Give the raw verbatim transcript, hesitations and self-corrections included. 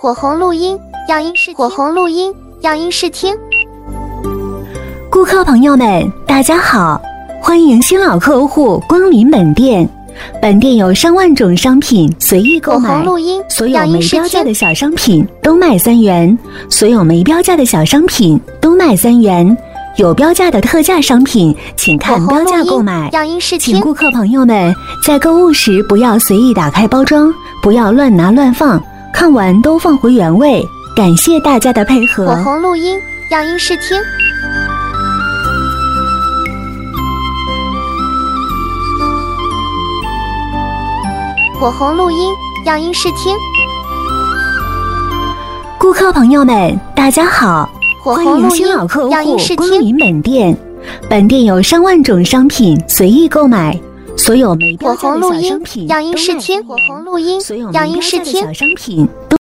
火红录音，要音视火红录音，要音视听。 顾客朋友们，大家好，欢迎新老客户光临本店。本店有上万种商品随意购买，所有没标价的小商品都卖三元，所有没标价的小商品都卖三元。有标价的特价商品，请看标价购买。请顾客朋友们在购物时不要随意打开包装，不要乱拿乱放，看完都放回原位。感谢大家的配合。 火红录音，要音视听。火红录音，要音视听。 顾客朋友们，大家好，欢迎新老客户光临本店。本店有上万种商品随意购买，所有没标价的小商品都卖三元，所有没标价的小商品都